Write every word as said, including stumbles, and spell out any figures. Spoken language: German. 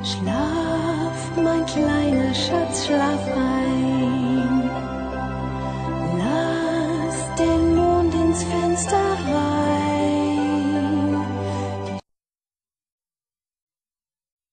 Schlaf, mein kleiner Schatz, schlaf ein. Lass den Mond ins Fenster rein.